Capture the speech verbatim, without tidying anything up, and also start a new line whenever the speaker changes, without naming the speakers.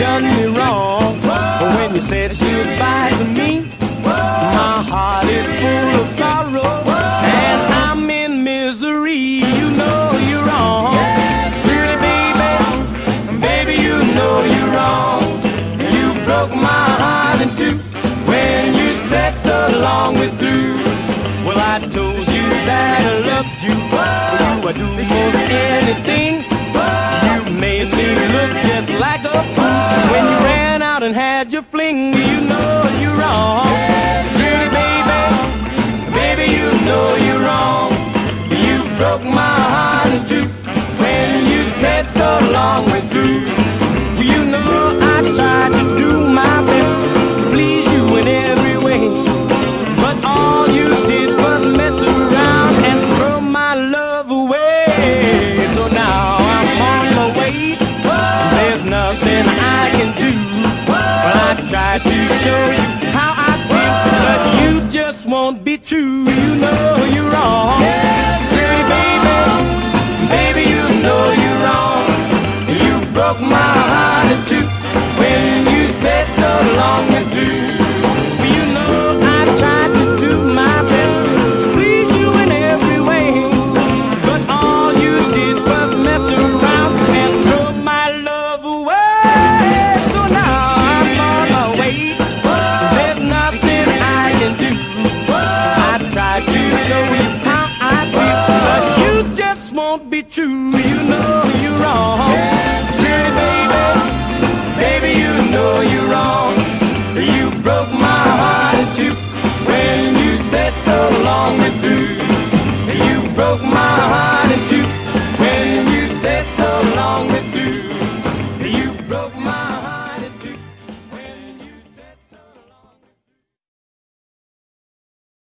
done me wrong. But when you said goodbye to me, my heart is full of sorrow, and I'm in misery. You know you're wrong. Really, baby, baby, you know you're wrong. You broke my heart in two when you said so long we're through. Well, I told you that I loved you. For you I'd do most anything. You made me look just like a fool when you ran out and had your fling. You know you're wrong. Really, baby, baby, you know you're wrong. You broke my heart in two when you said so long we're through. You know I tried to do my best to please you in every way, but all you did was mess around and throw my love away. So now I'm on my way. There's nothing I can do. Well, I tried to show you how I feel, but you just won't be true. You know you're wrong. Really, baby, baby, you know you're wrong. You broke my heart in two when you said so long and through. You know I tried to do my best to please you in every way, but all you did was mess around and throw my love away. So now I'm on my way. There's nothing I can do. I tried to show you how I feel, but you just won't be true.